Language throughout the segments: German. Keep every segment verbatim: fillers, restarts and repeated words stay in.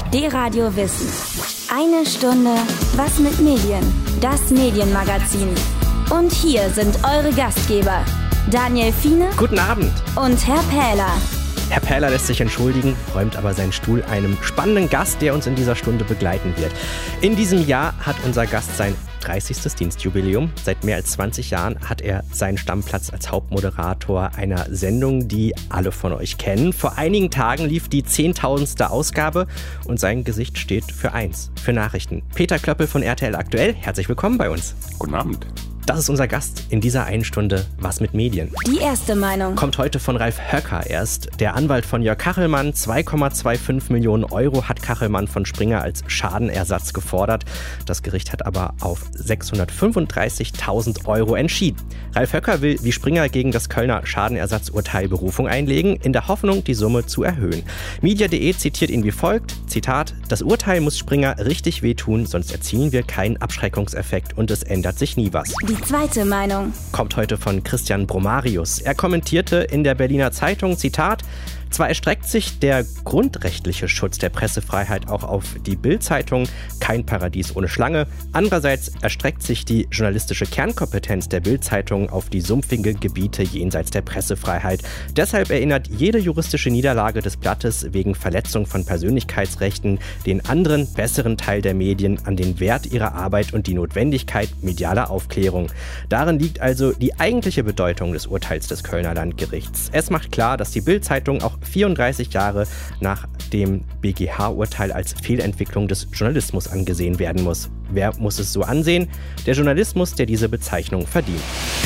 D-Radio Wissen. Eine Stunde Was mit Medien? Das Medienmagazin. Und hier sind eure Gastgeber, Daniel Fiene. Guten Abend. Und Herr Pähler. Herr Pähler lässt sich entschuldigen, räumt aber seinen Stuhl einem spannenden Gast, der uns in dieser Stunde begleiten wird. In diesem Jahr hat unser Gast sein dreißigstes Dienstjubiläum. Seit mehr als zwanzig Jahren hat er seinen Stammplatz als Hauptmoderator einer Sendung, die alle von euch kennen. Vor einigen Tagen lief die zehntausendste Ausgabe und sein Gesicht steht für eins, für Nachrichten. Peter Klöppel von R T L Aktuell, herzlich willkommen bei uns. Guten Abend. Das ist unser Gast in dieser einen Stunde Was mit Medien. Die erste Meinung Kommt heute von Ralf Höcker. Er ist der Anwalt von Jörg Kachelmann. zwei Komma fünfundzwanzig Millionen Euro hat Kachelmann von Springer als Schadenersatz gefordert. Das Gericht hat aber auf sechshundertfünfunddreißigtausend Euro entschieden. Ralf Höcker will wie Springer gegen das Kölner Schadenersatzurteil Berufung einlegen, in der Hoffnung, die Summe zu erhöhen. Media punkt de zitiert ihn wie folgt, Zitat, das Urteil muss Springer richtig wehtun, sonst erzielen wir keinen Abschreckungseffekt und es ändert sich nie was. Die zweite Meinung Kommt heute von Christian Bromarius. Er kommentierte in der Berliner Zeitung, Zitat, zwar erstreckt sich der grundrechtliche Schutz der Pressefreiheit auch auf die Bild-Zeitung, kein Paradies ohne Schlange. Andererseits erstreckt sich die journalistische Kernkompetenz der Bild-Zeitung auf die sumpfigen Gebiete jenseits der Pressefreiheit. Deshalb erinnert jede juristische Niederlage des Blattes wegen Verletzung von Persönlichkeitsrechten den anderen, besseren Teil der Medien an den Wert ihrer Arbeit und die Notwendigkeit medialer Aufklärung. Darin liegt also die eigentliche Bedeutung des Urteils des Kölner Landgerichts. Es macht klar, dass die Bild-Zeitung auch vierunddreißig Jahre nach dem B G H-Urteil als Fehlentwicklung des Journalismus angesehen werden muss. Wer muss es so ansehen? Der Journalismus, der diese Bezeichnung verdient.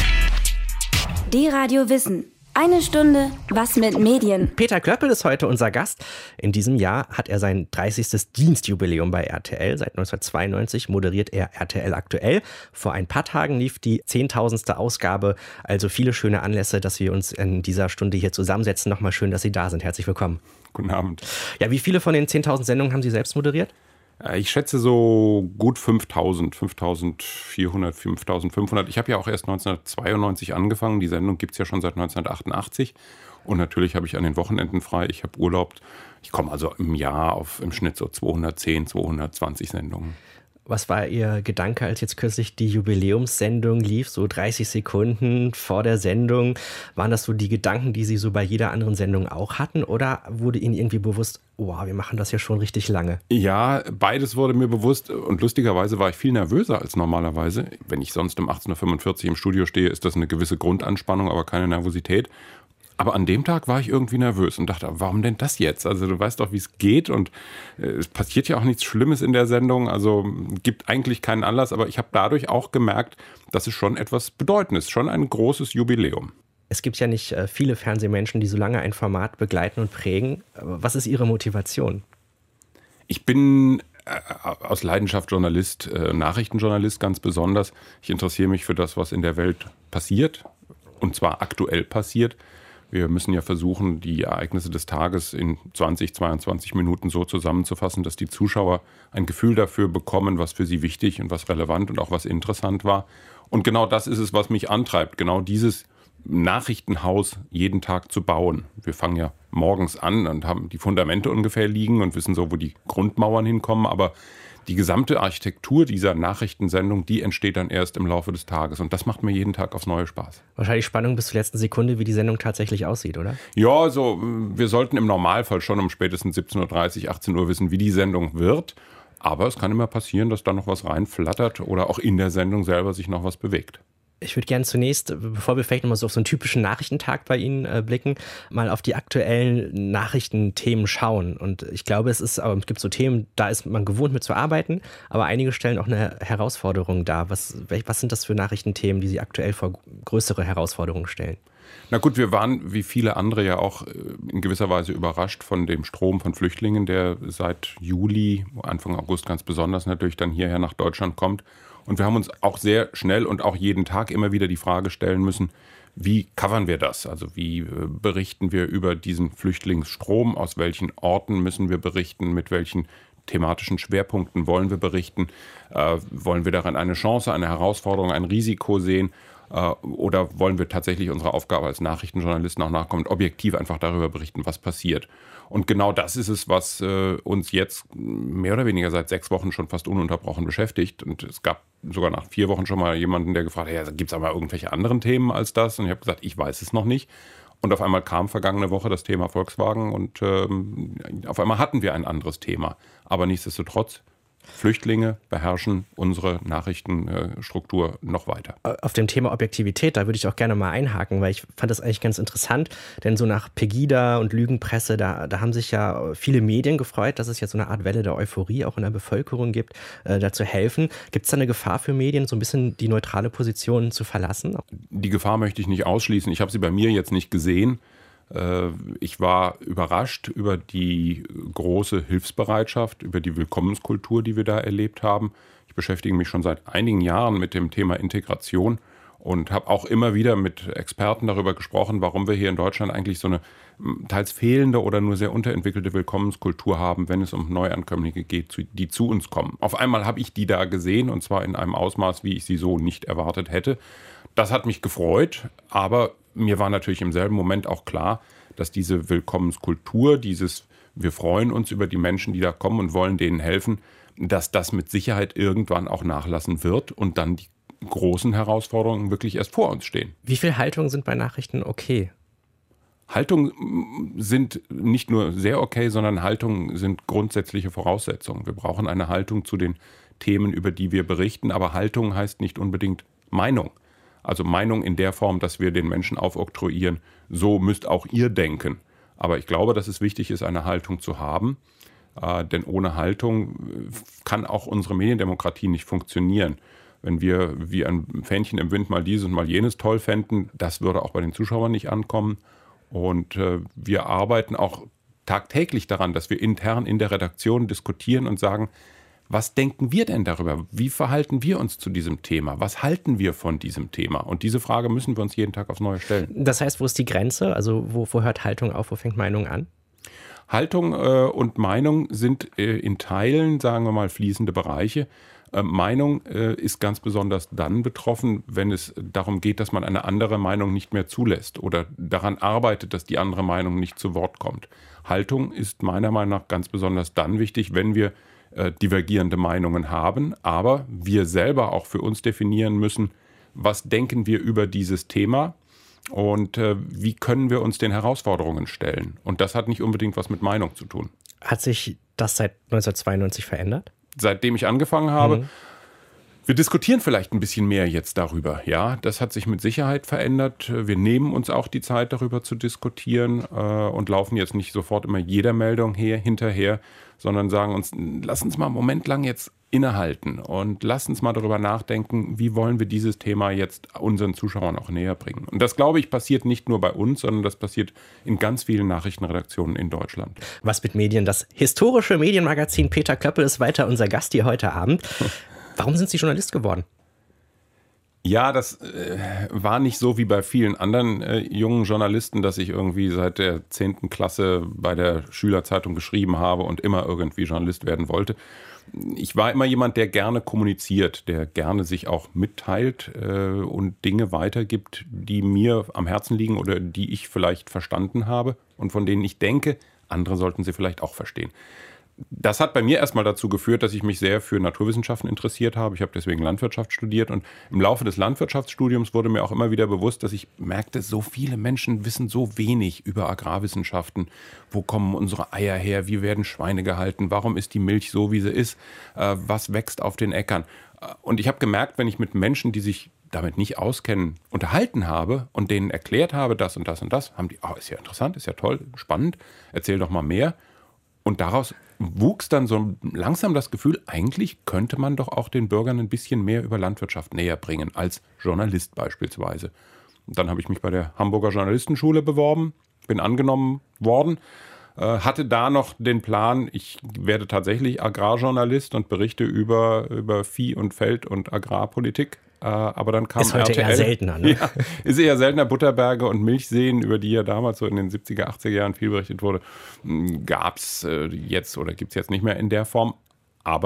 D-Radio Wissen. Eine Stunde Was mit Medien. Peter Klöppel ist heute unser Gast. In diesem Jahr hat er sein dreißigstes Dienstjubiläum bei R T L. Seit neunzehnhundertzweiundneunzig moderiert er R T L Aktuell. Vor ein paar Tagen lief die zehntausendste Ausgabe. Also viele schöne Anlässe, dass wir uns in dieser Stunde hier zusammensetzen. Nochmal schön, dass Sie da sind. Herzlich willkommen. Guten Abend. Ja, wie viele von den zehntausend Sendungen haben Sie selbst moderiert? Ich schätze so gut fünftausend, fünftausendvierhundert, fünftausendfünfhundert. Ich habe ja auch erst neunzehnhundertzweiundneunzig angefangen. Die Sendung gibt es ja schon seit neunzehnhundertachtundachtzig. Und natürlich habe ich an den Wochenenden frei. Ich habe Urlaub. Ich komme also im Jahr auf im Schnitt so zweihundertzehn, zweihundertzwanzig Sendungen. Was war Ihr Gedanke, als jetzt kürzlich die Jubiläumssendung lief, so dreißig Sekunden vor der Sendung? Waren das so die Gedanken, die Sie so bei jeder anderen Sendung auch hatten? Oder wurde Ihnen irgendwie bewusst, oh, wir machen das ja schon richtig lange? Ja, beides wurde mir bewusst. Und lustigerweise war ich viel nervöser als normalerweise. Wenn ich sonst um achtzehn Uhr fünfundvierzig im Studio stehe, ist das eine gewisse Grundanspannung, aber keine Nervosität. Aber an dem Tag war ich irgendwie nervös und dachte, warum denn das jetzt? Also du weißt doch, wie es geht und äh, es passiert ja auch nichts Schlimmes in der Sendung, also gibt eigentlich keinen Anlass, aber ich habe dadurch auch gemerkt, dass es schon etwas Bedeutendes ist, schon ein großes Jubiläum. Es gibt ja nicht äh, viele Fernsehmenschen, die so lange ein Format begleiten und prägen. Was ist Ihre Motivation? Ich bin äh, aus Leidenschaft Journalist, äh, Nachrichtenjournalist ganz besonders. Ich interessiere mich für das, was in der Welt passiert und zwar aktuell passiert. Wir müssen ja versuchen, die Ereignisse des Tages in zwanzig, zweiundzwanzig Minuten so zusammenzufassen, dass die Zuschauer ein Gefühl dafür bekommen, was für sie wichtig und was relevant und auch was interessant war. Und genau das ist es, was mich antreibt, genau dieses Nachrichtenhaus jeden Tag zu bauen. Wir fangen ja morgens an und haben die Fundamente ungefähr liegen und wissen so, wo die Grundmauern hinkommen, aber die gesamte Architektur dieser Nachrichtensendung, die entsteht dann erst im Laufe des Tages. Und das macht mir jeden Tag aufs Neue Spaß. Wahrscheinlich Spannung bis zur letzten Sekunde, wie die Sendung tatsächlich aussieht, oder? Ja, so, wir sollten im Normalfall schon um spätestens siebzehn Uhr dreißig, achtzehn Uhr wissen, wie die Sendung wird. Aber es kann immer passieren, dass da noch was reinflattert oder auch in der Sendung selber sich noch was bewegt. Ich würde gerne zunächst, bevor wir vielleicht nochmal so auf so einen typischen Nachrichtentag bei Ihnen äh, blicken, mal auf die aktuellen Nachrichtenthemen schauen. Und ich glaube, es ist, es gibt so Themen, da ist man gewohnt mit zu arbeiten, aber einige stellen auch eine Herausforderung dar. Was, was sind das für Nachrichtenthemen, die Sie aktuell vor größere Herausforderungen stellen? Na gut, wir waren wie viele andere ja auch in gewisser Weise überrascht von dem Strom von Flüchtlingen, der seit Juli, Anfang August ganz besonders natürlich dann hierher nach Deutschland kommt. Und wir haben uns auch sehr schnell und auch jeden Tag immer wieder die Frage stellen müssen, wie covern wir das? Also wie berichten wir über diesen Flüchtlingsstrom? Aus welchen Orten müssen wir berichten? Mit welchen thematischen Schwerpunkten wollen wir berichten? Äh, wollen wir darin eine Chance, eine Herausforderung, ein Risiko sehen? Oder wollen wir tatsächlich unserer Aufgabe als Nachrichtenjournalisten auch nachkommen, objektiv einfach darüber berichten, was passiert? Und genau das ist es, was äh, uns jetzt mehr oder weniger seit sechs Wochen schon fast ununterbrochen beschäftigt. Und es gab sogar nach vier Wochen schon mal jemanden, der gefragt hat, ja, gibt es aber irgendwelche anderen Themen als das? Und ich habe gesagt, ich weiß es noch nicht. Und auf einmal kam vergangene Woche das Thema Volkswagen und ähm, auf einmal hatten wir ein anderes Thema. Aber nichtsdestotrotz, Flüchtlinge beherrschen unsere Nachrichtenstruktur noch weiter. Auf dem Thema Objektivität, da würde ich auch gerne mal einhaken, weil ich fand das eigentlich ganz interessant, denn so nach Pegida und Lügenpresse, da, da haben sich ja viele Medien gefreut, dass es jetzt so eine Art Welle der Euphorie auch in der Bevölkerung gibt, äh, da zu helfen. Gibt es da eine Gefahr für Medien, so ein bisschen die neutrale Position zu verlassen? Die Gefahr möchte ich nicht ausschließen. Ich habe sie bei mir jetzt nicht gesehen. Ich war überrascht über die große Hilfsbereitschaft, über die Willkommenskultur, die wir da erlebt haben. Ich beschäftige mich schon seit einigen Jahren mit dem Thema Integration und habe auch immer wieder mit Experten darüber gesprochen, warum wir hier in Deutschland eigentlich so eine teils fehlende oder nur sehr unterentwickelte Willkommenskultur haben, wenn es um Neuankömmlinge geht, die zu uns kommen. Auf einmal habe ich die da gesehen und zwar in einem Ausmaß, wie ich sie so nicht erwartet hätte. Das hat mich gefreut, aber mir war natürlich im selben Moment auch klar, dass diese Willkommenskultur, dieses wir freuen uns über die Menschen, die da kommen und wollen denen helfen, dass das mit Sicherheit irgendwann auch nachlassen wird und dann die großen Herausforderungen wirklich erst vor uns stehen. Wie viele Haltungen sind bei Nachrichten okay? Haltungen sind nicht nur sehr okay, sondern Haltungen sind grundsätzliche Voraussetzungen. Wir brauchen eine Haltung zu den Themen, über die wir berichten, aber Haltung heißt nicht unbedingt Meinung. Also Meinung in der Form, dass wir den Menschen aufoktroyieren, so müsst auch ihr denken. Aber ich glaube, dass es wichtig ist, eine Haltung zu haben, äh, denn ohne Haltung kann auch unsere Mediendemokratie nicht funktionieren. Wenn wir wie ein Fähnchen im Wind mal dieses und mal jenes toll fänden, das würde auch bei den Zuschauern nicht ankommen. Und äh, wir arbeiten auch tagtäglich daran, dass wir intern in der Redaktion diskutieren und sagen, was denken wir denn darüber? Wie verhalten wir uns zu diesem Thema? Was halten wir von diesem Thema? Und diese Frage müssen wir uns jeden Tag aufs Neue stellen. Das heißt, wo ist die Grenze? Also wo, wo hört Haltung auf, wo fängt Meinung an? Haltung äh, und Meinung sind äh, in Teilen, sagen wir mal, fließende Bereiche. Äh, Meinung äh, ist ganz besonders dann betroffen, wenn es darum geht, dass man eine andere Meinung nicht mehr zulässt oder daran arbeitet, dass die andere Meinung nicht zu Wort kommt. Haltung ist meiner Meinung nach ganz besonders dann wichtig, wenn wir divergierende Meinungen haben, aber wir selber auch für uns definieren müssen, was denken wir über dieses Thema und äh, wie können wir uns den Herausforderungen stellen. Und das hat nicht unbedingt was mit Meinung zu tun. Hat sich das seit neunzehnhundertzweiundneunzig verändert? Seitdem ich angefangen habe. Mhm. Wir diskutieren vielleicht ein bisschen mehr jetzt darüber. Ja, das hat sich mit Sicherheit verändert. Wir nehmen uns auch die Zeit, darüber zu diskutieren äh, und laufen jetzt nicht sofort immer jeder Meldung her, hinterher, sondern sagen uns, lass uns mal einen Moment lang jetzt innehalten und lass uns mal darüber nachdenken, wie wollen wir dieses Thema jetzt unseren Zuschauern auch näher bringen. Und das, glaube ich, passiert nicht nur bei uns, sondern das passiert in ganz vielen Nachrichtenredaktionen in Deutschland. Was mit Medien? Das historische Medienmagazin Peter Klöppel ist weiter unser Gast hier heute Abend. Warum sind Sie Journalist geworden? Ja, das äh, war nicht so wie bei vielen anderen äh, jungen Journalisten, dass ich irgendwie seit der zehnten Klasse bei der Schülerzeitung geschrieben habe und immer irgendwie Journalist werden wollte. Ich war immer jemand, der gerne kommuniziert, der gerne sich auch mitteilt äh, und Dinge weitergibt, die mir am Herzen liegen oder die ich vielleicht verstanden habe und von denen ich denke, andere sollten sie vielleicht auch verstehen. Das hat bei mir erstmal dazu geführt, dass ich mich sehr für Naturwissenschaften interessiert habe. Ich habe deswegen Landwirtschaft studiert und im Laufe des Landwirtschaftsstudiums wurde mir auch immer wieder bewusst, dass ich merkte, so viele Menschen wissen so wenig über Agrarwissenschaften. Wo kommen unsere Eier her? Wie werden Schweine gehalten? Warum ist die Milch so, wie sie ist? Was wächst auf den Äckern? Und ich habe gemerkt, wenn ich mit Menschen, die sich damit nicht auskennen, unterhalten habe und denen erklärt habe, das und das und das, haben die, oh, ist ja interessant, ist ja toll, spannend, erzähl doch mal mehr. Und daraus wuchs dann so langsam das Gefühl, eigentlich könnte man doch auch den Bürgern ein bisschen mehr über Landwirtschaft näher bringen, als Journalist beispielsweise. Und dann habe ich mich bei der Hamburger Journalistenschule beworben, bin angenommen worden, äh, hatte da noch den Plan, ich werde tatsächlich Agrarjournalist und berichte über, über Vieh- und Feld- und Agrarpolitik. Äh, aber dann kam ist heute R T L. Eher seltener, ne? Ja, ist eher seltener. Butterberge und Milchseen, über die ja damals so in den siebziger, achtziger Jahren viel berichtet wurde, gab es äh, jetzt oder gibt es jetzt nicht mehr in der Form. Aber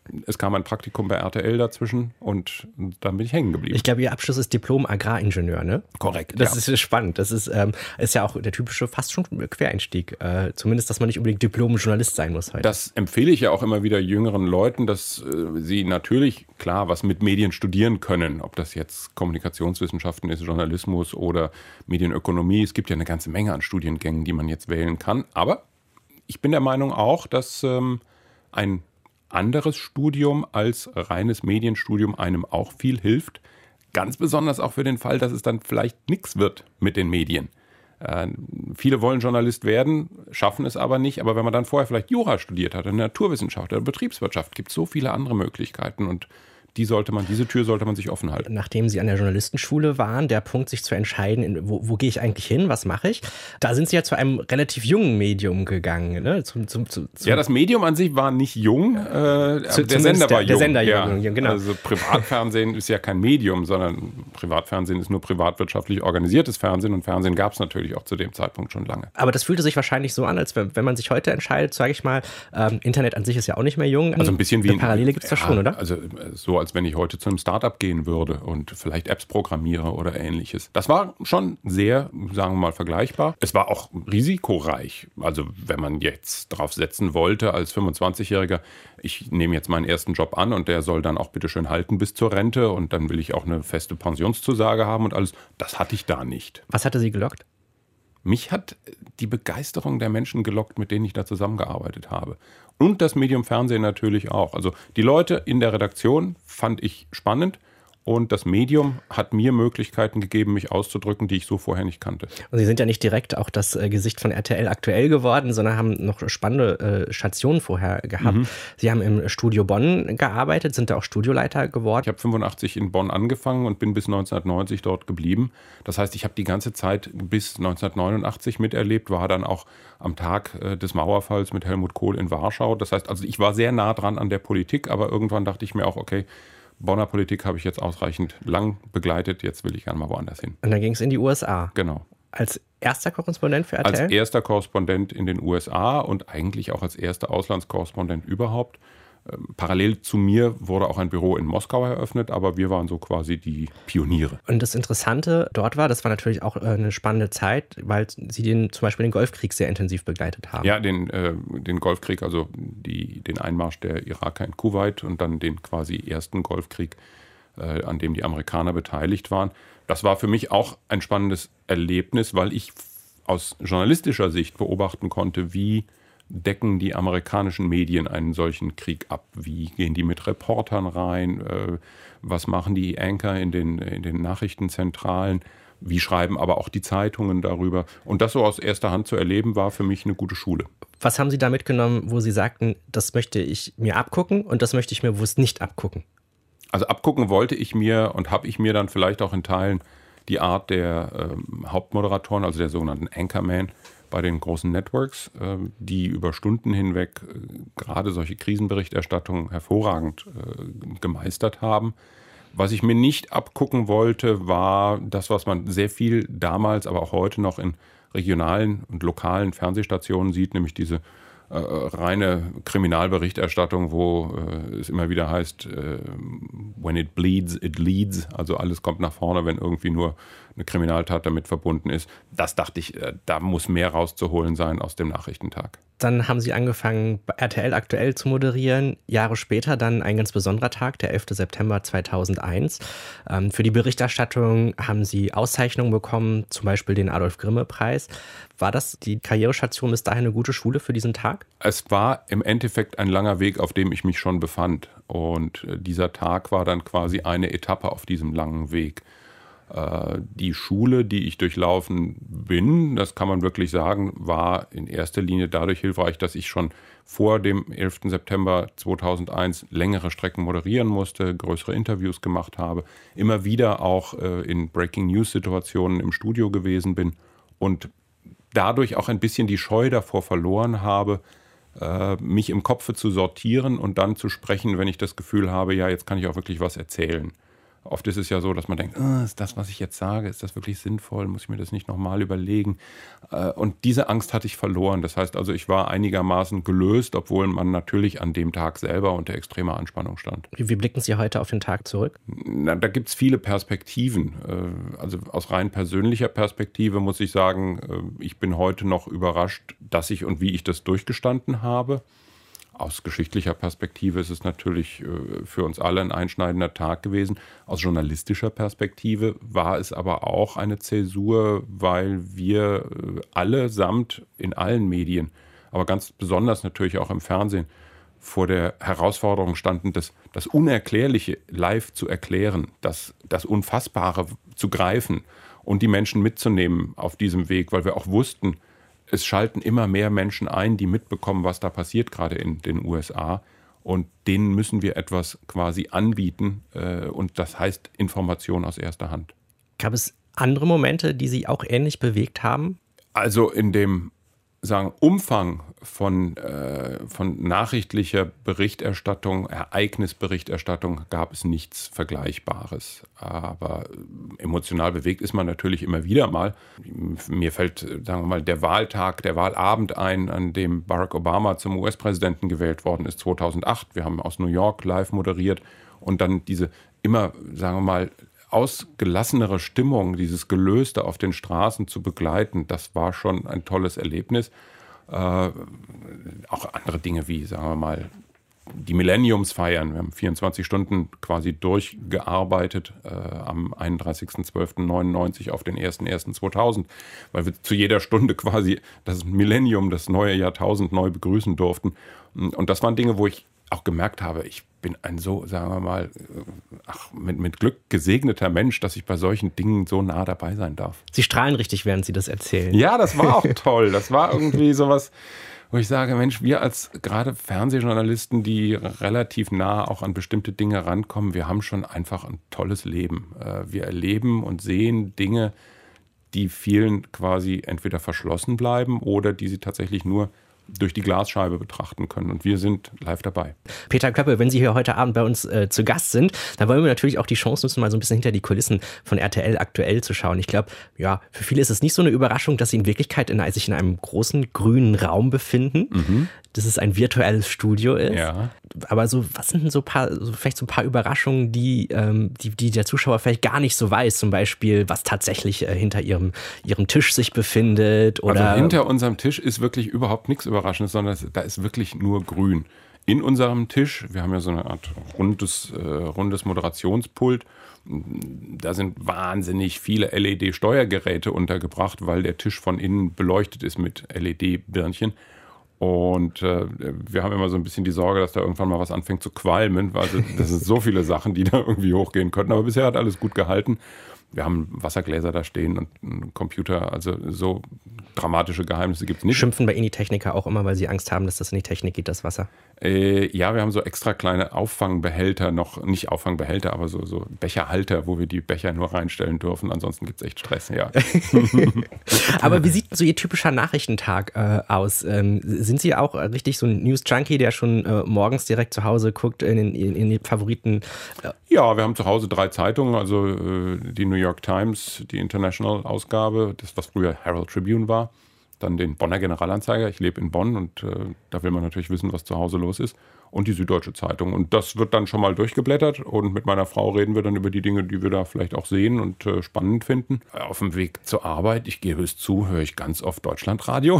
es kam ein Praktikum bei R T L dazwischen und dann bin ich hängen geblieben. Ich glaube, Ihr Abschluss ist Diplom Agraringenieur, ne? Korrekt, Das ja. ist spannend. Das ist, ähm, ist ja auch der typische, fast schon Quereinstieg. Äh, zumindest, dass man nicht unbedingt Diplom-Journalist sein muss heute. Das empfehle ich ja auch immer wieder jüngeren Leuten, dass äh, sie natürlich, klar, was mit Medien studieren können. Ob das jetzt Kommunikationswissenschaften ist, Journalismus oder Medienökonomie. Es gibt ja eine ganze Menge an Studiengängen, die man jetzt wählen kann. Aber ich bin der Meinung auch, dass ähm, ein anderes Studium als reines Medienstudium einem auch viel hilft. Ganz besonders auch für den Fall, dass es dann vielleicht nichts wird mit den Medien. Äh, viele wollen Journalist werden, schaffen es aber nicht. Aber wenn man dann vorher vielleicht Jura studiert hat, Naturwissenschaft oder Betriebswirtschaft, gibt es so viele andere Möglichkeiten und die sollte man, diese Tür sollte man sich offen halten. Nachdem Sie an der Journalistenschule waren, der Punkt, sich zu entscheiden, wo, wo gehe ich eigentlich hin, was mache ich, da sind Sie ja zu einem relativ jungen Medium gegangen. Ne? Zum, zum, zum, zum ja, das Medium an sich war nicht jung, äh, zu, der Sender war der, jung. Der Sender ja. jung, genau. Also Privatfernsehen ist ja kein Medium, sondern Privatfernsehen ist nur privatwirtschaftlich organisiertes Fernsehen und Fernsehen gab es natürlich auch zu dem Zeitpunkt schon lange. Aber das fühlte sich wahrscheinlich so an, als wenn, wenn man sich heute entscheidet, sage ich mal, ähm, Internet an sich ist ja auch nicht mehr jung. Also ein bisschen wie eine Parallele gibt es da ja, schon, oder? Also so, als wenn ich heute zu einem Startup gehen würde und vielleicht Apps programmiere oder ähnliches. Das war schon sehr, sagen wir mal, vergleichbar. Es war auch risikoreich. Also wenn man jetzt drauf setzen wollte als fünfundzwanzigjähriger, ich nehme jetzt meinen ersten Job an und der soll dann auch bitte schön halten bis zur Rente und dann will ich auch eine feste Pensionszusage haben und alles. Das hatte ich da nicht. Was hatte Sie gelockt? Mich hat die Begeisterung der Menschen gelockt, mit denen ich da zusammengearbeitet habe. Und das Medium Fernsehen natürlich auch. Also die Leute in der Redaktion fand ich spannend. Und das Medium hat mir Möglichkeiten gegeben, mich auszudrücken, die ich so vorher nicht kannte. Und Sie sind ja nicht direkt auch das äh, Gesicht von R T L aktuell geworden, sondern haben noch spannende äh, Stationen vorher gehabt. Mhm. Sie haben im Studio Bonn gearbeitet, sind da auch Studioleiter geworden. Ich habe fünfundachtzig in Bonn angefangen und bin bis neunzehnhundertneunzig dort geblieben. Das heißt, ich habe die ganze Zeit bis neunzehnhundertneunundachtzig miterlebt, war dann auch am Tag äh, des Mauerfalls mit Helmut Kohl in Warschau. Das heißt, also ich war sehr nah dran an der Politik, aber irgendwann dachte ich mir auch, okay, Bonner Politik habe ich jetzt ausreichend lang begleitet, jetzt will ich gerne mal woanders hin. Und dann ging es in die U S A. Genau. Als erster Korrespondent für R T L? Als erster Korrespondent in den U S A und eigentlich auch als erster Auslandskorrespondent überhaupt. Parallel zu mir wurde auch ein Büro in Moskau eröffnet, aber wir waren so quasi die Pioniere. Und das Interessante dort war, das war natürlich auch eine spannende Zeit, weil Sie den, zum Beispiel den Golfkrieg sehr intensiv begleitet haben. Ja, den, äh, den Golfkrieg, also die, den Einmarsch der Iraker in Kuwait und dann den quasi ersten Golfkrieg, äh, an dem die Amerikaner beteiligt waren. Das war für mich auch ein spannendes Erlebnis, weil ich aus journalistischer Sicht beobachten konnte, wie decken die amerikanischen Medien einen solchen Krieg ab? Wie gehen die mit Reportern rein? Was machen die Anchor in den, in den Nachrichtenzentralen? Wie schreiben aber auch die Zeitungen darüber? Und das so aus erster Hand zu erleben, war für mich eine gute Schule. Was haben Sie da mitgenommen, wo Sie sagten, das möchte ich mir abgucken und das möchte ich mir bewusst nicht abgucken? Also abgucken wollte ich mir und habe ich mir dann vielleicht auch in Teilen die Art der ähm, Hauptmoderatoren, also der sogenannten Anchorman, bei den großen Networks, die über Stunden hinweg gerade solche Krisenberichterstattungen hervorragend gemeistert haben. Was ich mir nicht abgucken wollte, war das, was man sehr viel damals, aber auch heute noch in regionalen und lokalen Fernsehstationen sieht, nämlich diese äh, reine Kriminalberichterstattung, wo äh, es immer wieder heißt, äh, when it bleeds, it leads. Also alles kommt nach vorne, wenn irgendwie nur eine Kriminaltat damit verbunden ist. Das dachte ich, äh, da muss mehr rauszuholen sein aus dem Nachrichtentag. Dann haben Sie angefangen, R T L aktuell zu moderieren. Jahre später dann ein ganz besonderer Tag, der elfter September zweitausendeins. Ähm, für die Berichterstattung haben Sie Auszeichnungen bekommen, zum Beispiel den Adolf-Grimme-Preis. War das die Karrierestation bis dahin eine gute Schule für diesen Tag? Es war im Endeffekt ein langer Weg, auf dem ich mich schon befand. Und dieser Tag war dann quasi eine Etappe auf diesem langen Weg. Die Schule, die ich durchlaufen bin, das kann man wirklich sagen, war in erster Linie dadurch hilfreich, dass ich schon vor dem elften September zweitausendeins längere Strecken moderieren musste, größere Interviews gemacht habe, immer wieder auch in Breaking-News-Situationen im Studio gewesen bin und dadurch auch ein bisschen die Scheu davor verloren habe, mich im Kopfe zu sortieren und dann zu sprechen, wenn ich das Gefühl habe, ja, jetzt kann ich auch wirklich was erzählen. Oft ist es ja so, dass man denkt, oh, ist das, was ich jetzt sage, ist das wirklich sinnvoll? Muss ich mir das nicht nochmal überlegen? Und diese Angst hatte ich verloren. Das heißt also, ich war einigermaßen gelöst, obwohl man natürlich an dem Tag selber unter extremer Anspannung stand. Wie blicken Sie heute auf den Tag zurück? Na, da gibt es viele Perspektiven. Also aus rein persönlicher Perspektive muss ich sagen, ich bin heute noch überrascht, dass ich und wie ich das durchgestanden habe. Aus geschichtlicher Perspektive ist es natürlich für uns alle ein einschneidender Tag gewesen. Aus journalistischer Perspektive war es aber auch eine Zäsur, weil wir allesamt in allen Medien, aber ganz besonders natürlich auch im Fernsehen, vor der Herausforderung standen, das, das Unerklärliche live zu erklären, das, das Unfassbare zu greifen und die Menschen mitzunehmen auf diesem Weg, weil wir auch wussten, es schalten immer mehr Menschen ein, die mitbekommen, was da passiert, gerade in den U S A. Und denen müssen wir etwas quasi anbieten. Äh, und das heißt Information aus erster Hand. Gab es andere Momente, die Sie auch ähnlich bewegt haben? Also in dem sagen, Umfang von, äh, von nachrichtlicher Berichterstattung, Ereignisberichterstattung gab es nichts Vergleichbares. Aber emotional bewegt ist man natürlich immer wieder mal. Mir fällt, sagen wir mal, der Wahltag, der Wahlabend ein, an dem Barack Obama zum U S-Präsidenten gewählt worden ist, zweitausendacht. Wir haben aus New York live moderiert und dann diese immer, sagen wir mal, ausgelassenere Stimmung, dieses Gelöste auf den Straßen zu begleiten, das war schon ein tolles Erlebnis. Äh, auch andere Dinge wie, sagen wir mal, die Millenniumsfeiern. Wir haben vierundzwanzig Stunden quasi durchgearbeitet äh, am einunddreißigsten zwölften neunundneunzig auf den ersten ersten zweitausend, weil wir zu jeder Stunde quasi das Millennium, das neue Jahrtausend neu begrüßen durften. Und das waren Dinge, wo ich auch gemerkt habe, ich bin ein so, sagen wir mal, ach, mit, mit Glück gesegneter Mensch, dass ich bei solchen Dingen so nah dabei sein darf. Sie strahlen richtig, während Sie das erzählen. Ja, das war auch toll. Das war irgendwie sowas, wo ich sage, Mensch, wir als gerade Fernsehjournalisten, die relativ nah auch an bestimmte Dinge rankommen, wir haben schon einfach ein tolles Leben. Wir erleben und sehen Dinge, die vielen quasi entweder verschlossen bleiben oder die sie tatsächlich nur durch die Glasscheibe betrachten können. Und wir sind live dabei. Peter Köppe, wenn Sie hier heute Abend bei uns äh, zu Gast sind, dann wollen wir natürlich auch die Chance nutzen, mal so ein bisschen hinter die Kulissen von R T L aktuell zu schauen. Ich glaube, ja, für viele ist es nicht so eine Überraschung, dass Sie in Wirklichkeit in, sich in einem großen grünen Raum befinden. Mhm. Dass es ein virtuelles Studio ist. Ja. Aber so, was sind denn so paar, so vielleicht so ein paar Überraschungen, die, ähm, die, die der Zuschauer vielleicht gar nicht so weiß? Zum Beispiel, was tatsächlich äh, hinter ihrem, ihrem Tisch sich befindet? Oder also hinter unserem Tisch ist wirklich überhaupt nichts Überraschendes, sondern da ist wirklich nur grün. In unserem Tisch, wir haben ja so eine Art rundes, äh, rundes Moderationspult, da sind wahnsinnig viele L E D-Steuergeräte untergebracht, weil der Tisch von innen beleuchtet ist mit L E D-Birnchen. Und äh, wir haben immer so ein bisschen die Sorge, dass da irgendwann mal was anfängt zu qualmen, weil das sind so viele Sachen, die da irgendwie hochgehen könnten. Aber bisher hat alles gut gehalten. Wir haben Wassergläser da stehen und einen Computer, also so dramatische Geheimnisse gibt es nicht. Schimpfen bei Ihnen die Techniker auch immer, weil sie Angst haben, dass das in die Technik geht, das Wasser? Äh, ja, wir haben so extra kleine Auffangbehälter noch, nicht Auffangbehälter, aber so, so Becherhalter, wo wir die Becher nur reinstellen dürfen. Ansonsten gibt es echt Stress, ja. Aber wie sieht so Ihr typischer Nachrichtentag äh, aus? Ähm, sind Sie auch richtig so ein News-Junkie, der schon äh, morgens direkt zu Hause guckt in, in, in die Favoriten? Äh Ja, wir haben zu Hause drei Zeitungen, also äh, die New York Times, die International-Ausgabe, das was früher Herald Tribune war, dann den Bonner Generalanzeiger, ich lebe in Bonn und äh, da will man natürlich wissen, was zu Hause los ist, und die Süddeutsche Zeitung. Und das wird dann schon mal durchgeblättert und mit meiner Frau reden wir dann über die Dinge, die wir da vielleicht auch sehen und äh, spannend finden. Auf dem Weg zur Arbeit, ich gebe es zu, höre ich ganz oft Deutschlandradio.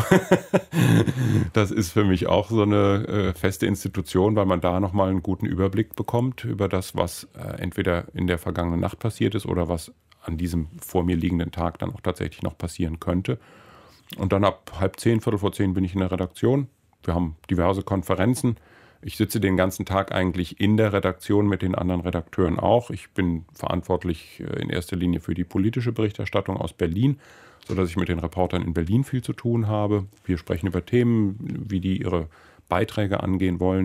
Das ist für mich auch so eine äh, feste Institution, weil man da nochmal einen guten Überblick bekommt über das, was äh, entweder in der vergangenen Nacht passiert ist oder was an diesem vor mir liegenden Tag dann auch tatsächlich noch passieren könnte. Und dann ab halb zehn, viertel vor zehn bin ich in der Redaktion. Wir haben diverse Konferenzen. Ich sitze den ganzen Tag eigentlich in der Redaktion mit den anderen Redakteuren auch. Ich bin verantwortlich in erster Linie für die politische Berichterstattung aus Berlin, sodass ich mit den Reportern in Berlin viel zu tun habe. Wir sprechen über Themen, wie die ihre Beiträge angehen wollen.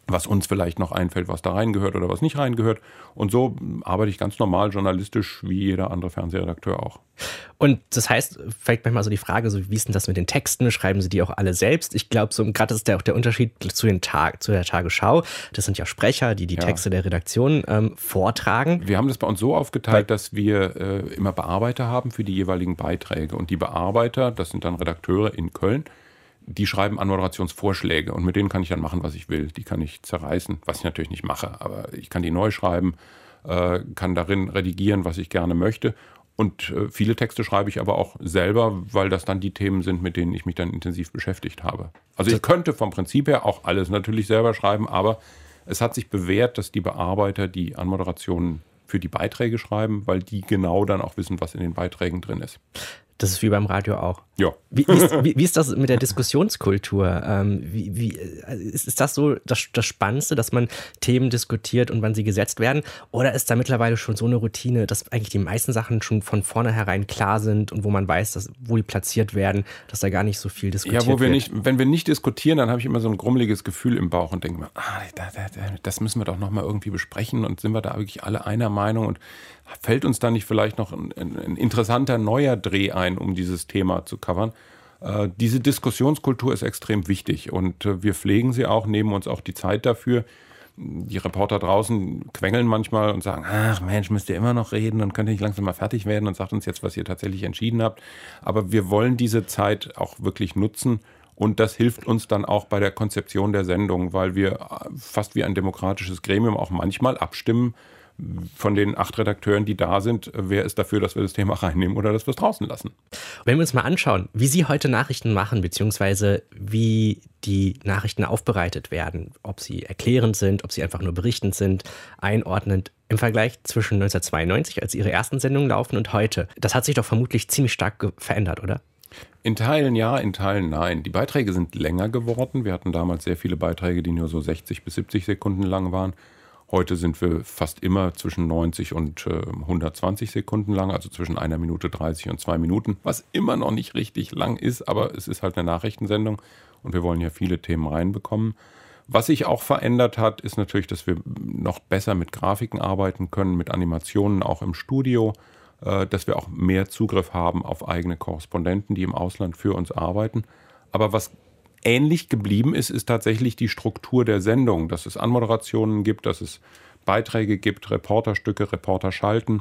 was uns vielleicht noch einfällt, was da reingehört oder was nicht reingehört. Und so arbeite ich ganz normal journalistisch wie jeder andere Fernsehredakteur auch. Und das heißt, vielleicht manchmal so die Frage, so wie ist denn das mit den Texten? Schreiben Sie die auch alle selbst? Ich glaube, so gerade ist der auch der Unterschied zu, den Tag, zu der Tagesschau. Das sind ja Sprecher, die die ja. Texte der Redaktion ähm, vortragen. Wir haben das bei uns so aufgeteilt, Weil, dass wir äh, immer Bearbeiter haben für die jeweiligen Beiträge. Und die Bearbeiter, das sind dann Redakteure in Köln, die schreiben Anmoderationsvorschläge und mit denen kann ich dann machen, was ich will. Die kann ich zerreißen, was ich natürlich nicht mache, aber ich kann die neu schreiben, äh, kann darin redigieren, was ich gerne möchte. Und äh, viele Texte schreibe ich aber auch selber, weil das dann die Themen sind, mit denen ich mich dann intensiv beschäftigt habe. Also ich könnte vom Prinzip her auch alles natürlich selber schreiben, aber es hat sich bewährt, dass die Bearbeiter die Anmoderationen für die Beiträge schreiben, weil die genau dann auch wissen, was in den Beiträgen drin ist. Das ist wie beim Radio auch. Ja. Wie, wie, ist, wie, wie ist das mit der Diskussionskultur? Ähm, wie, wie, ist, ist das so das, das Spannendste, dass man Themen diskutiert und wann sie gesetzt werden? Oder ist da mittlerweile schon so eine Routine, dass eigentlich die meisten Sachen schon von vornherein klar sind und wo man weiß, dass, wo die platziert werden, dass da gar nicht so viel diskutiert wird? Ja, wo wir nicht, wenn wir nicht diskutieren, dann habe ich immer so ein grummeliges Gefühl im Bauch und denke mir, ah, das müssen wir doch nochmal irgendwie besprechen und sind wir da wirklich alle einer Meinung und fällt uns da nicht vielleicht noch ein, ein, ein interessanter neuer Dreh ein, um dieses Thema zu covern? Äh, diese Diskussionskultur ist extrem wichtig und äh, wir pflegen sie auch, nehmen uns auch die Zeit dafür. Die Reporter draußen quengeln manchmal und sagen, ach Mensch, müsst ihr immer noch reden und könnt ihr nicht langsam mal fertig werden und sagt uns jetzt, was ihr tatsächlich entschieden habt. Aber wir wollen diese Zeit auch wirklich nutzen und das hilft uns dann auch bei der Konzeption der Sendung, weil wir fast wie ein demokratisches Gremium auch manchmal abstimmen, von den acht Redakteuren, die da sind, wer ist dafür, dass wir das Thema reinnehmen oder dass wir es draußen lassen. Wenn wir uns mal anschauen, wie Sie heute Nachrichten machen, beziehungsweise wie die Nachrichten aufbereitet werden, ob sie erklärend sind, ob sie einfach nur berichtend sind, einordnend, im Vergleich zwischen neunzehnhundertzweiundneunzig, als Ihre ersten Sendungen laufen, und heute, das hat sich doch vermutlich ziemlich stark ge- verändert, oder? In Teilen ja, in Teilen nein. Die Beiträge sind länger geworden. Wir hatten damals sehr viele Beiträge, die nur so sechzig bis siebzig Sekunden lang waren. Heute sind wir fast immer zwischen neunzig und äh, hundertzwanzig Sekunden lang, also zwischen einer Minute dreißig und zwei Minuten, was immer noch nicht richtig lang ist, aber es ist halt eine Nachrichtensendung und wir wollen ja viele Themen reinbekommen. Was sich auch verändert hat, ist natürlich, dass wir noch besser mit Grafiken arbeiten können, mit Animationen auch im Studio, äh, dass wir auch mehr Zugriff haben auf eigene Korrespondenten, die im Ausland für uns arbeiten. Aber was ähnlich geblieben ist, ist tatsächlich die Struktur der Sendung, dass es Anmoderationen gibt, dass es Beiträge gibt, Reporterstücke, Reporterschalten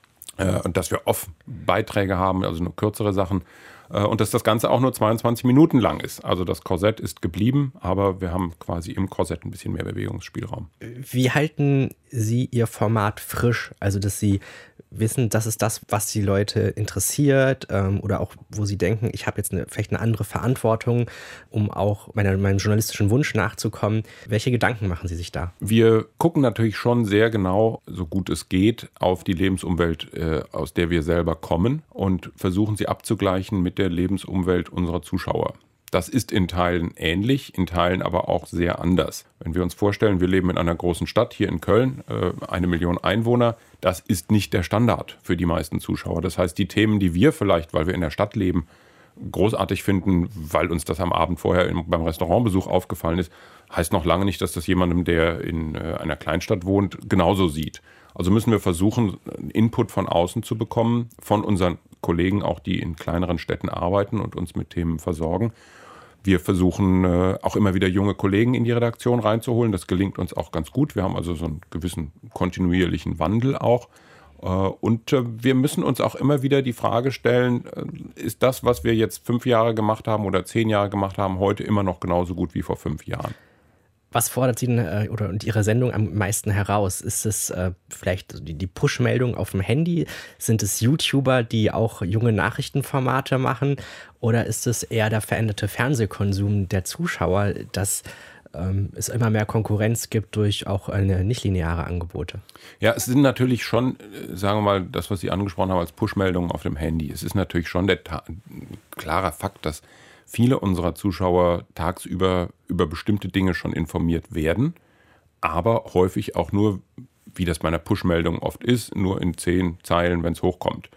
äh, und dass wir oft Beiträge haben, also nur kürzere Sachen äh, und dass das Ganze auch nur zweiundzwanzig Minuten lang ist. Also das Korsett ist geblieben, aber wir haben quasi im Korsett ein bisschen mehr Bewegungsspielraum. Wie halten Sie Ihr Format frisch? Also dass Sie wissen, das ist das, was die Leute interessiert ähm, oder auch, wo sie denken, ich habe jetzt eine, vielleicht eine andere Verantwortung, um auch meiner, meinem journalistischen Wunsch nachzukommen. Welche Gedanken machen Sie sich da? Wir gucken natürlich schon sehr genau, so gut es geht, auf die Lebensumwelt, äh, aus der wir selber kommen und versuchen sie abzugleichen mit der Lebensumwelt unserer Zuschauer. Das ist in Teilen ähnlich, in Teilen aber auch sehr anders. Wenn wir uns vorstellen, wir leben in einer großen Stadt, hier in Köln, eine Million Einwohner, das ist nicht der Standard für die meisten Zuschauer. Das heißt, die Themen, die wir vielleicht, weil wir in der Stadt leben, großartig finden, weil uns das am Abend vorher beim Restaurantbesuch aufgefallen ist, heißt noch lange nicht, dass das jemandem, der in einer Kleinstadt wohnt, genauso sieht. Also müssen wir versuchen, Input von außen zu bekommen, von unseren Kollegen, auch die in kleineren Städten arbeiten und uns mit Themen versorgen. Wir versuchen äh, auch immer wieder junge Kollegen in die Redaktion reinzuholen. Das gelingt uns auch ganz gut. Wir haben also so einen gewissen kontinuierlichen Wandel auch. Äh, und äh, wir müssen uns auch immer wieder die Frage stellen, äh, ist das, was wir jetzt fünf Jahre gemacht haben oder zehn Jahre gemacht haben, heute immer noch genauso gut wie vor fünf Jahren? Was fordert Sie denn äh, oder Ihre Sendung am meisten heraus? Ist es äh, vielleicht die, die Push-Meldung auf dem Handy? Sind es YouTuber, die auch junge Nachrichtenformate machen? Oder ist es eher der veränderte Fernsehkonsum der Zuschauer, dass ähm, es immer mehr Konkurrenz gibt durch auch eine nicht-lineare Angebote? Ja, es sind natürlich schon, sagen wir mal, das, was Sie angesprochen haben als Push-Meldungen auf dem Handy. Es ist natürlich schon der ta- klarer Fakt, dass viele unserer Zuschauer tagsüber über bestimmte Dinge schon informiert werden, aber häufig auch nur, wie das bei einer Push-Meldung oft ist, nur in zehn Zeilen, wenn es hochkommt.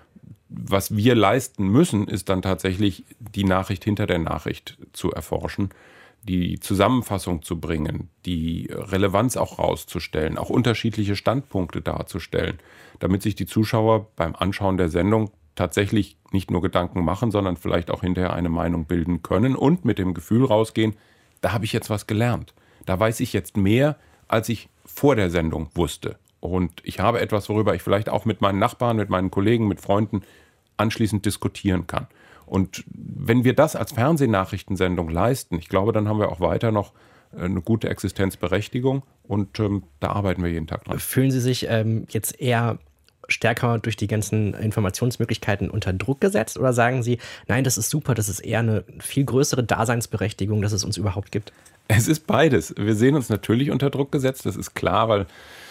Was wir leisten müssen, ist dann tatsächlich die Nachricht hinter der Nachricht zu erforschen. die Zusammenfassung zu bringen, die Relevanz auch rauszustellen, auch unterschiedliche Standpunkte darzustellen, damit sich die Zuschauer beim Anschauen der Sendung tatsächlich nicht nur Gedanken machen, sondern vielleicht auch hinterher eine Meinung bilden können und mit dem Gefühl rausgehen, da habe ich jetzt was gelernt. Da weiß ich jetzt mehr, als ich vor der Sendung wusste. Und ich habe etwas, worüber ich vielleicht auch mit meinen Nachbarn, mit meinen Kollegen, mit Freunden anschließend diskutieren kann. Und wenn wir das als Fernsehnachrichtensendung leisten, ich glaube, dann haben wir auch weiter noch eine gute Existenzberechtigung und ähm, da arbeiten wir jeden Tag dran. Fühlen Sie sich ähm, jetzt eher stärker durch die ganzen Informationsmöglichkeiten unter Druck gesetzt oder sagen Sie, nein, das ist super, das ist eher eine viel größere Daseinsberechtigung, dass es uns überhaupt gibt? Es ist beides. Wir sehen uns natürlich unter Druck gesetzt, das ist klar, weil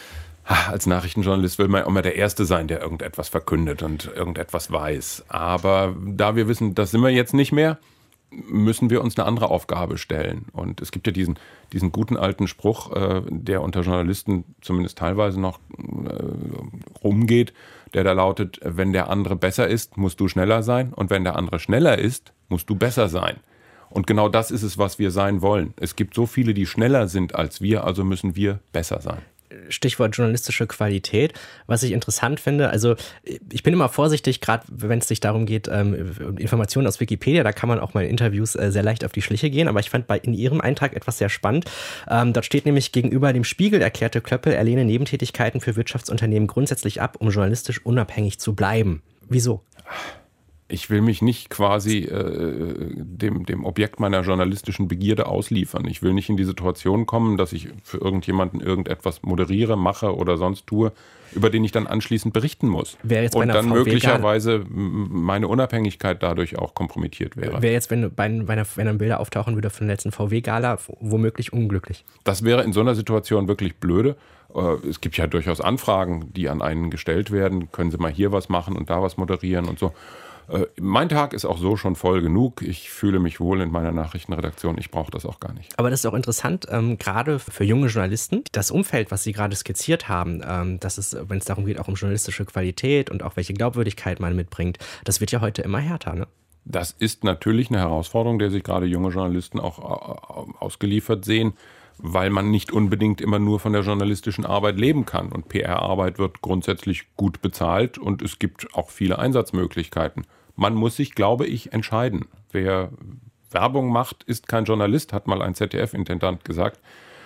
als Nachrichtenjournalist will man immer der Erste sein, der irgendetwas verkündet und irgendetwas weiß. Aber da wir wissen, das sind wir jetzt nicht mehr, müssen wir uns eine andere Aufgabe stellen. Und es gibt ja diesen, diesen guten alten Spruch, äh, der unter Journalisten zumindest teilweise noch äh, rumgeht, der da lautet, wenn der andere besser ist, musst du schneller sein. Und wenn der andere schneller ist, musst du besser sein. Und genau das ist es, was wir sein wollen. Es gibt so viele, die schneller sind als wir, also müssen wir besser sein. Stichwort journalistische Qualität, was ich interessant finde, also ich bin immer vorsichtig, gerade wenn es sich darum geht, ähm, Informationen aus Wikipedia, da kann man auch mal in Interviews äh, sehr leicht auf die Schliche gehen, aber ich fand bei in Ihrem Eintrag etwas sehr spannend. Ähm, dort steht nämlich, gegenüber dem Spiegel erklärte Klöppel, er lehne Nebentätigkeiten für Wirtschaftsunternehmen grundsätzlich ab, um journalistisch unabhängig zu bleiben. Wieso? Ich will mich nicht quasi äh, dem, dem Objekt meiner journalistischen Begierde ausliefern. Ich will nicht in die Situation kommen, dass ich für irgendjemanden irgendetwas moderiere, mache oder sonst tue, über den ich dann anschließend berichten muss. Wäre jetzt bei und einer dann V W möglicherweise meine Unabhängigkeit dadurch auch kompromittiert wäre. Wäre jetzt, wenn, bei, bei einer, wenn dann Bilder auftauchen würde von der letzten V W-Gala, womöglich unglücklich? Das wäre in so einer Situation wirklich blöde. Es gibt ja durchaus Anfragen, die an einen gestellt werden. Können Sie mal hier was machen und da was moderieren und so. Mein Tag ist auch so schon voll genug. Ich fühle mich wohl in meiner Nachrichtenredaktion. Ich brauche das auch gar nicht. Aber das ist auch interessant, ähm, gerade für junge Journalisten. Das Umfeld, was Sie gerade skizziert haben, ähm, das ist, wenn es darum geht, auch um journalistische Qualität und auch welche Glaubwürdigkeit man mitbringt, das wird ja heute immer härter, ne? Das ist natürlich eine Herausforderung, der sich gerade junge Journalisten auch ausgeliefert sehen, weil man nicht unbedingt immer nur von der journalistischen Arbeit leben kann. Und P R-Arbeit wird grundsätzlich gut bezahlt und es gibt auch viele Einsatzmöglichkeiten. Man muss sich, glaube ich, entscheiden. Wer Werbung macht, ist kein Journalist, hat mal ein Z D F-Intendant gesagt.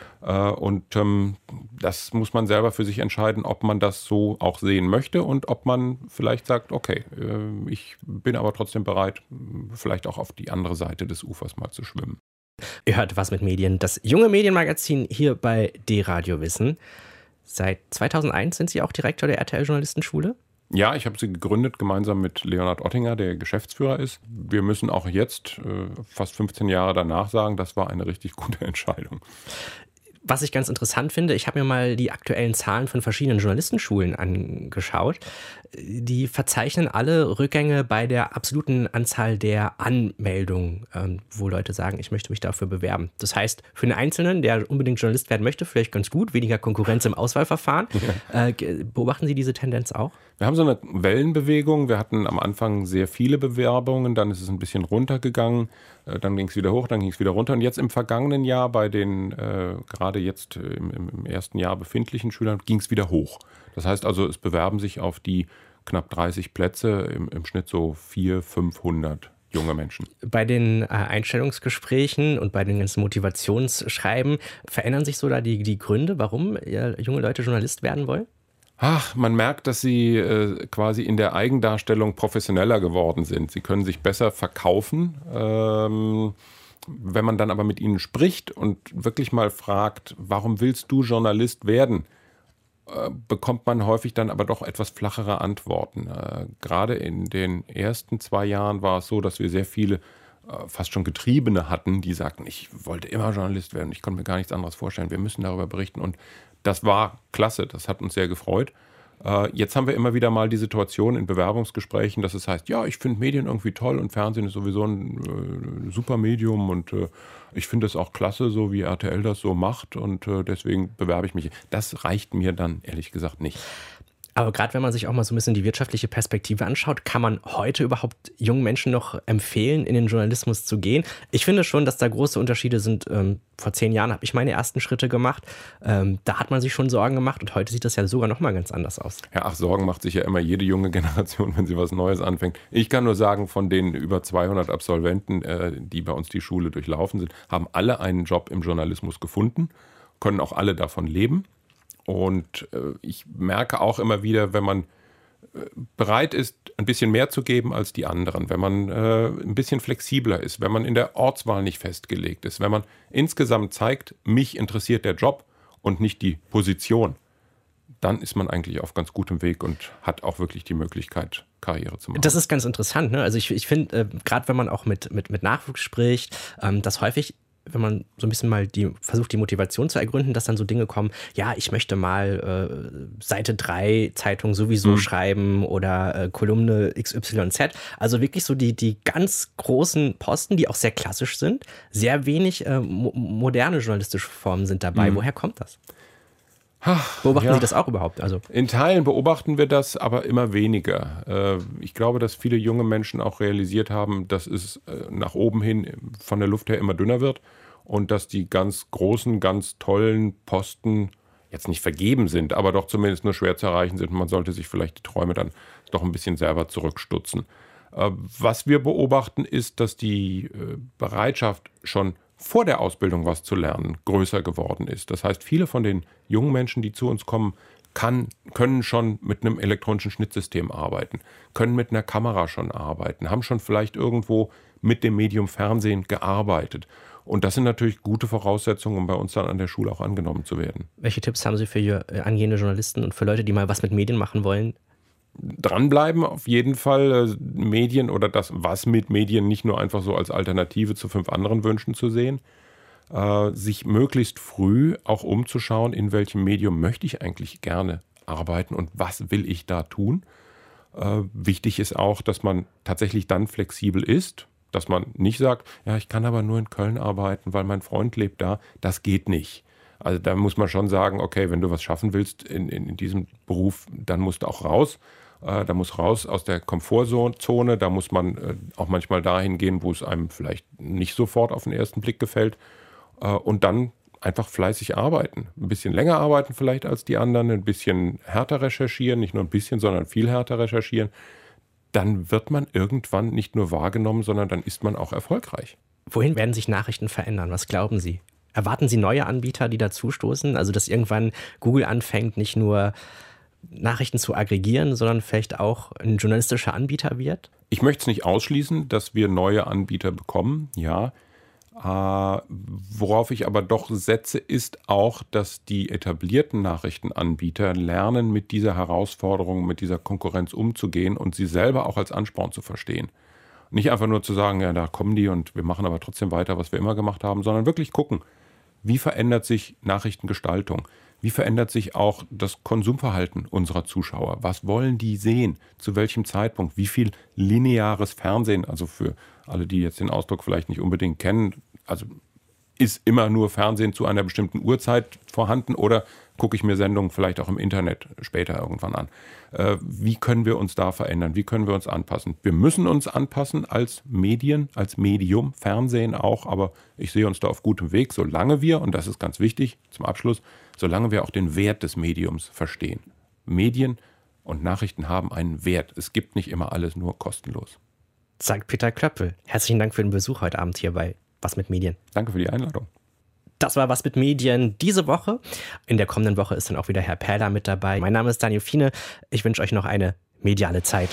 Und ähm, das muss man selber für sich entscheiden, ob man das so auch sehen möchte und ob man vielleicht sagt, okay, äh, ich bin aber trotzdem bereit, vielleicht auch auf die andere Seite des Ufers mal zu schwimmen. Ihr hört was mit Medien, das junge Medienmagazin hier bei D-Radio Wissen. Seit zweitausendeins sind Sie auch Direktor der R T L-Journalistenschule? Ja, ich habe sie gegründet, gemeinsam mit Leonhard Ottinger, der Geschäftsführer ist. Wir müssen auch jetzt, äh, fast fünfzehn Jahre danach, sagen, das war eine richtig gute Entscheidung. Was ich ganz interessant finde, ich habe mir mal die aktuellen Zahlen von verschiedenen Journalistenschulen angeschaut. Die verzeichnen alle Rückgänge bei der absoluten Anzahl der Anmeldungen, wo Leute sagen, ich möchte mich dafür bewerben. Das heißt, für einen Einzelnen, der unbedingt Journalist werden möchte, vielleicht ganz gut, weniger Konkurrenz im Auswahlverfahren. Ja. Beobachten Sie diese Tendenz auch? Wir haben so eine Wellenbewegung. Wir hatten am Anfang sehr viele Bewerbungen, dann ist es ein bisschen runtergegangen, dann ging es wieder hoch, dann ging es wieder runter. Und jetzt im vergangenen Jahr bei den äh, gerade jetzt im, im ersten Jahr befindlichen Schülern ging es wieder hoch. Das heißt also, es bewerben sich auf die knapp dreißig Plätze, im, im Schnitt so vierhundert, fünfhundert junge Menschen. Bei den äh, Einstellungsgesprächen und bei den ganzen Motivationsschreiben verändern sich so da die, die Gründe, warum äh, junge Leute Journalist werden wollen? Ach, man merkt, dass sie äh, quasi in der Eigendarstellung professioneller geworden sind. Sie können sich besser verkaufen. Ähm, wenn man dann aber mit ihnen spricht und wirklich mal fragt, warum willst du Journalist werden, äh, bekommt man häufig dann aber doch etwas flachere Antworten. Äh, gerade in den ersten zwei Jahren war es so, dass wir sehr viele äh, fast schon Getriebene hatten, die sagten, ich wollte immer Journalist werden, ich konnte mir gar nichts anderes vorstellen, wir müssen darüber berichten. Und das war klasse, das hat uns sehr gefreut. Äh, jetzt haben wir immer wieder mal die Situation in Bewerbungsgesprächen, dass es heißt, ja, ich finde Medien irgendwie toll und Fernsehen ist sowieso ein äh, super Medium und äh, ich finde es auch klasse, so wie R T L das so macht und äh, deswegen bewerbe ich mich. Das reicht mir dann ehrlich gesagt nicht. Aber gerade wenn man sich auch mal so ein bisschen die wirtschaftliche Perspektive anschaut, kann man heute überhaupt jungen Menschen noch empfehlen, in den Journalismus zu gehen? Ich finde schon, dass da große Unterschiede sind. Ähm, vor zehn Jahren habe ich meine ersten Schritte gemacht. Ähm, da hat man sich schon Sorgen gemacht und heute sieht das ja sogar noch mal ganz anders aus. Ja, ach, Sorgen macht sich ja immer jede junge Generation, wenn sie was Neues anfängt. Ich kann nur sagen, von den über zweihundert Absolventen, äh, die bei uns die Schule durchlaufen sind, haben alle einen Job im Journalismus gefunden, können auch alle davon leben. Und äh, ich merke auch immer wieder, wenn man äh, bereit ist, ein bisschen mehr zu geben als die anderen, wenn man äh, ein bisschen flexibler ist, wenn man in der Ortswahl nicht festgelegt ist, wenn man insgesamt zeigt, mich interessiert der Job und nicht die Position, dann ist man eigentlich auf ganz gutem Weg und hat auch wirklich die Möglichkeit, Karriere zu machen. Das ist ganz interessant, ne? Also ich, ich finde, äh, gerade wenn man auch mit, mit, mit Nachwuchs spricht, ähm, dass häufig, wenn man so ein bisschen mal die, versucht, die Motivation zu ergründen, dass dann so Dinge kommen, ja, ich möchte mal äh, Seite drei Zeitung sowieso mhm. schreiben oder äh, Kolumne X Y Z. Also wirklich so die, die ganz großen Posten, die auch sehr klassisch sind. Sehr wenig äh, mo- moderne journalistische Formen sind dabei. Mhm. Woher kommt das? Beobachten ja. Sie das auch überhaupt? Also in Teilen beobachten wir das, aber immer weniger. Ich glaube, dass viele junge Menschen auch realisiert haben, dass es nach oben hin von der Luft her immer dünner wird und dass die ganz großen, ganz tollen Posten jetzt nicht vergeben sind, aber doch zumindest nur schwer zu erreichen sind. Man sollte sich vielleicht die Träume dann doch ein bisschen selber zurückstutzen. Was wir beobachten, ist, dass die Bereitschaft schon vor der Ausbildung was zu lernen, größer geworden ist. Das heißt, viele von den jungen Menschen, die zu uns kommen, kann, können schon mit einem elektronischen Schnittsystem arbeiten, können mit einer Kamera schon arbeiten, haben schon vielleicht irgendwo mit dem Medium Fernsehen gearbeitet. Und das sind natürlich gute Voraussetzungen, um bei uns dann an der Schule auch angenommen zu werden. Welche Tipps haben Sie für angehende Journalisten und für Leute, die mal was mit Medien machen wollen? Dranbleiben auf jeden Fall, Medien oder das, was mit Medien nicht nur einfach so als Alternative zu fünf anderen Wünschen zu sehen, äh, sich möglichst früh auch umzuschauen, in welchem Medium möchte ich eigentlich gerne arbeiten und was will ich da tun. Äh, wichtig ist auch, dass man tatsächlich dann flexibel ist, dass man nicht sagt, ja, ich kann aber nur in Köln arbeiten, weil mein Freund lebt da. Das geht nicht. Also da muss man schon sagen, okay, wenn du was schaffen willst in, in, in diesem Beruf, dann musst du auch raus. Äh, da muss raus aus der Komfortzone. Da muss man äh, auch manchmal dahin gehen, wo es einem vielleicht nicht sofort auf den ersten Blick gefällt. Äh, und dann einfach fleißig arbeiten. Ein bisschen länger arbeiten vielleicht als die anderen, ein bisschen härter recherchieren, nicht nur ein bisschen, sondern viel härter recherchieren. Dann wird man irgendwann nicht nur wahrgenommen, sondern dann ist man auch erfolgreich. Wohin werden sich Nachrichten verändern? Was glauben Sie? Erwarten Sie neue Anbieter, die dazustoßen? Also dass irgendwann Google anfängt, nicht nur Nachrichten zu aggregieren, sondern vielleicht auch ein journalistischer Anbieter wird? Ich möchte es nicht ausschließen, dass wir neue Anbieter bekommen, ja. Äh, worauf ich aber doch setze, ist auch, dass die etablierten Nachrichtenanbieter lernen, mit dieser Herausforderung, mit dieser Konkurrenz umzugehen und sie selber auch als Ansporn zu verstehen. Nicht einfach nur zu sagen, ja, da kommen die und wir machen aber trotzdem weiter, was wir immer gemacht haben, sondern wirklich gucken, wie verändert sich Nachrichtengestaltung? Wie verändert sich auch das Konsumverhalten unserer Zuschauer? Was wollen die sehen? Zu welchem Zeitpunkt? Wie viel lineares Fernsehen, also für alle, die jetzt den Ausdruck vielleicht nicht unbedingt kennen, also ist immer nur Fernsehen zu einer bestimmten Uhrzeit vorhanden oder gucke ich mir Sendungen vielleicht auch im Internet später irgendwann an? Äh, wie können wir uns da verändern? Wie können wir uns anpassen? Wir müssen uns anpassen als Medien, als Medium, Fernsehen auch, aber ich sehe uns da auf gutem Weg, solange wir, und das ist ganz wichtig zum Abschluss, solange wir auch den Wert des Mediums verstehen. Medien und Nachrichten haben einen Wert. Es gibt nicht immer alles nur kostenlos. Sagt Peter Klöppel. Herzlichen Dank für den Besuch heute Abend hier bei Was mit Medien. Danke für die Einladung. Das war Was mit Medien diese Woche. In der kommenden Woche ist dann auch wieder Herr Perler mit dabei. Mein Name ist Daniel Fiene. Ich wünsche euch noch eine mediale Zeit.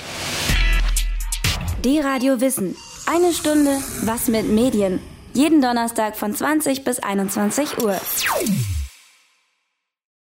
D-Radio Wissen. Eine Stunde Was mit Medien. Jeden Donnerstag von zwanzig bis einundzwanzig Uhr.